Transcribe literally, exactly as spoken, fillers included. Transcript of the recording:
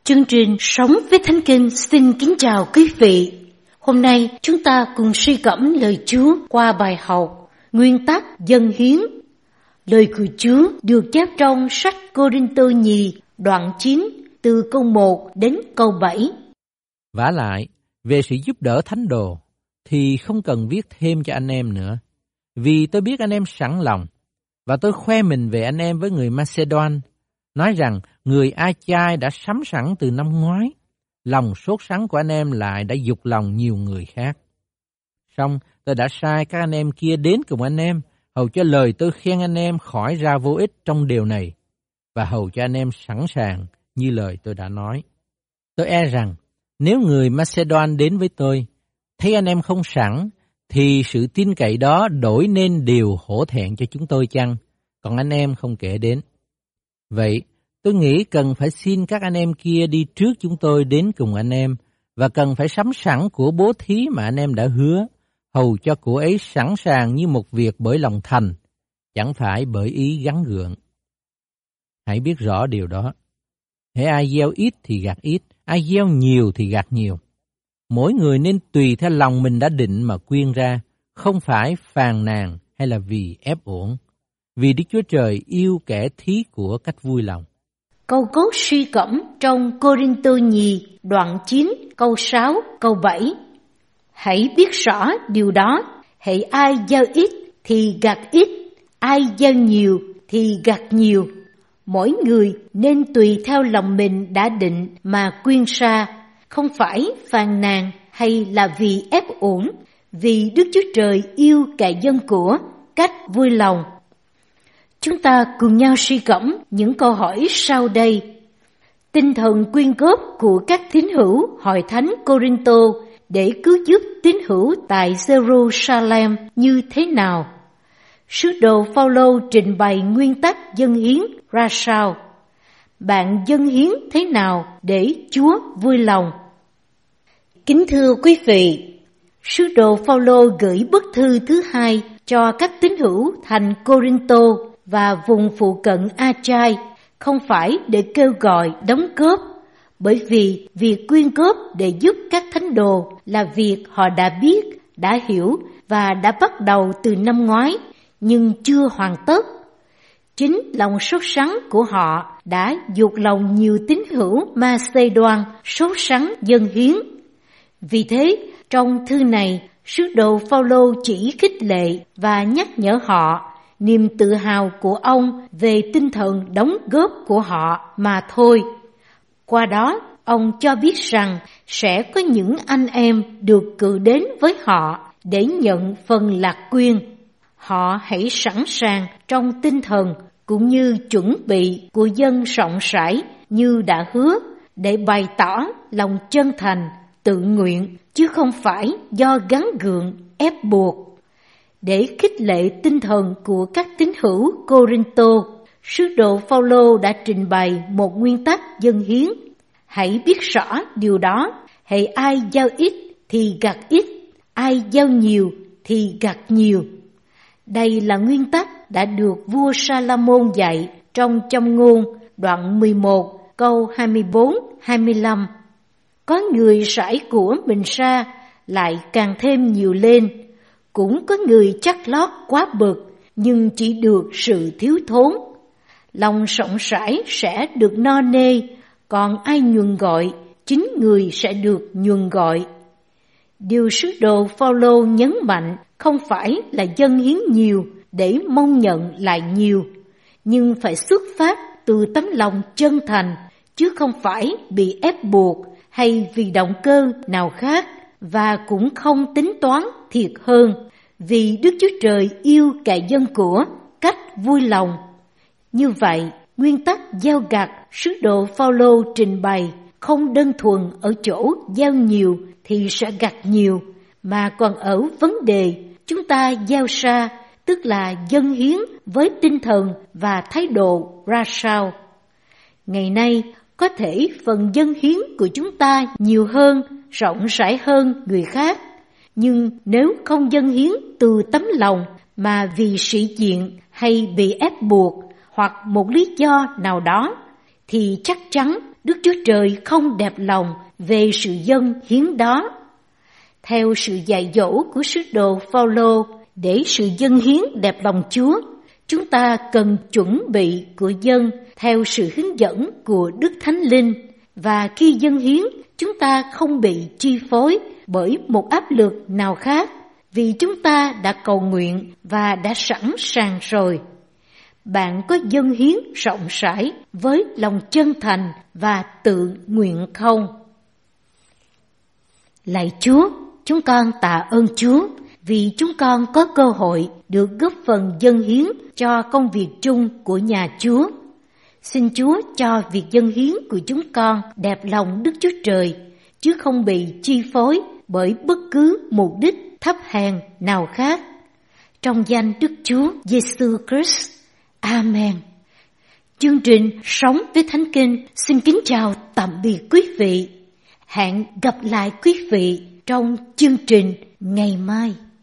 Chương trình Sống với Thánh Kinh xin kính chào quý vị. Hôm nay chúng ta cùng suy gẫm lời Chúa qua bài học Nguyên tắc dâng hiến. Lời của Chúa được chép trong sách Cô-rinh-tô nhì đoạn chín từ câu một đến câu bảy. Vả lại, về sự giúp đỡ thánh đồ thì không cần viết thêm cho anh em nữa, vì tôi biết anh em sẵn lòng, và tôi khoe mình về anh em với người Macedoan, nói rằng người Ai-chai đã sắm sẵn từ năm ngoái. Lòng sốt sắng của anh em lại đã dục lòng nhiều người khác. Song tôi đã sai các anh em kia đến cùng anh em, hầu cho lời tôi khen anh em khỏi ra vô ích trong điều này, và hầu cho anh em sẵn sàng như lời tôi đã nói. Tôi e rằng nếu người Macedoan đến với tôi, thấy anh em không sẵn, thì sự tin cậy đó đổi nên điều hổ thẹn cho chúng tôi chăng, còn anh em không kể đến. Vậy, tôi nghĩ cần phải xin các anh em kia đi trước chúng tôi đến cùng anh em, và cần phải sắm sẵn của bố thí mà anh em đã hứa, hầu cho của ấy sẵn sàng như một việc bởi lòng thành, chẳng phải bởi ý gắn gượng. Hãy biết rõ điều đó. Hễ ai gieo ít thì gặt ít, ai gieo nhiều thì gặt nhiều. Mỗi người nên tùy theo lòng mình đã định mà quyên ra, không phải phàn nàn hay là vì ép uổng, vì Đức Chúa Trời yêu kẻ thí của cách vui lòng. Câu cốt suy gẫm trong Cô-rinh-tô nhì đoạn chín câu sáu câu bảy. Hãy biết rõ điều đó, hễ ai gieo ít thì gặt ít, ai gieo nhiều thì gặt nhiều. Mỗi người nên tùy theo lòng mình đã định mà quyên ra, không phải phàn nàn hay là vì ép uổng, vì Đức Chúa Trời yêu kẻ dân của cách vui lòng. Chúng ta cùng nhau suy gẫm những câu hỏi sau đây. Tinh thần quyên góp của các tín hữu hội thánh Cô-rinh-tô để cứu giúp tín hữu tại Giê-ru-sa-lem như thế nào? Sứ đồ Phao-lô trình bày nguyên tắc dâng hiến ra sao? Bạn dâng hiến thế nào để Chúa vui lòng? Kính thưa quý vị, sứ đồ Phao-lô gửi bức thư thứ hai cho các tín hữu thành Cô-rinh-tô và vùng phụ cận A-chai, không phải để kêu gọi đóng góp, bởi vì việc quyên góp để giúp các thánh đồ là việc họ đã biết, đã hiểu và đã bắt đầu từ năm ngoái, nhưng chưa hoàn tất. Chính lòng sốt sắng của họ đã dục lòng nhiều tín hữu Macedoan sốt sắng dâng hiến. Vì thế, trong thư này, sứ đồ Phao-lô chỉ khích lệ và nhắc nhở họ niềm tự hào của ông về tinh thần đóng góp của họ mà thôi. Qua đó, ông cho biết rằng sẽ có những anh em được cử đến với họ để nhận phần lạc quyên. Họ hãy sẵn sàng trong tinh thần cũng như chuẩn bị của dân rộng rãi như đã hứa, để bày tỏ lòng chân thành, tự nguyện, chứ không phải do gắn gượng, ép buộc. Để khích lệ tinh thần của các tín hữu Cô-rinh-tô, sứ đồ Phao-lô đã trình bày một nguyên tắc dâng hiến. Hãy biết rõ điều đó, hễ ai gieo ít thì gặt ít, ai gieo nhiều thì gặt nhiều. Đây là nguyên tắc đã được vua Sa-la-môn dạy trong Châm ngôn đoạn mười một câu hai mươi bốn hai mươi lăm. Có người rải của mình ra lại càng thêm nhiều lên, cũng có người chắt lót quá bực nhưng chỉ được sự thiếu thốn. Lòng rộng rãi sẽ được no nê, còn ai nhuần gọi, chính người sẽ được nhuần gọi. Điều sứ đồ Phao-lô nhấn mạnh không phải là dâng hiến nhiều để mong nhận lại nhiều, nhưng phải xuất phát từ tấm lòng chân thành, chứ không phải bị ép buộc hay vì động cơ nào khác, và cũng không tính toán thiệt hơn, vì Đức Chúa Trời yêu kẻ dân của cách vui lòng. Như vậy, nguyên tắc gieo gặt sứ đồ Phao-lô trình bày không đơn thuần ở chỗ gieo nhiều thì sẽ gặt nhiều, mà còn ở vấn đề chúng ta gieo ra, tức là dâng hiến với tinh thần và thái độ ra sao. Ngày nay, có thể phần dâng hiến của chúng ta nhiều hơn, rộng rãi hơn người khác, nhưng nếu không dâng hiến từ tấm lòng mà vì sĩ diện hay bị ép buộc hoặc một lý do nào đó, thì chắc chắn Đức Chúa Trời không đẹp lòng về sự dâng hiến đó. Theo sự dạy dỗ của sứ đồ Phao-lô, để sự dâng hiến đẹp lòng Chúa, chúng ta cần chuẩn bị của dâng theo sự hướng dẫn của Đức Thánh Linh, và khi dâng hiến, chúng ta không bị chi phối bởi một áp lực nào khác, vì chúng ta đã cầu nguyện và đã sẵn sàng rồi. Bạn có dâng hiến rộng rãi với lòng chân thành và tự nguyện không? Lạy Chúa, chúng con tạ ơn Chúa vì chúng con có cơ hội được góp phần dâng hiến cho công việc chung của nhà Chúa. Xin Chúa cho việc dâng hiến của chúng con đẹp lòng Đức Chúa Trời, chứ không bị chi phối bởi bất cứ mục đích thấp hèn nào khác. Trong danh Đức Chúa Giêsu Christ. Amen. Chương trình Sống với Thánh Kinh xin kính chào tạm biệt quý vị. Hẹn gặp lại quý vị trong chương trình ngày mai.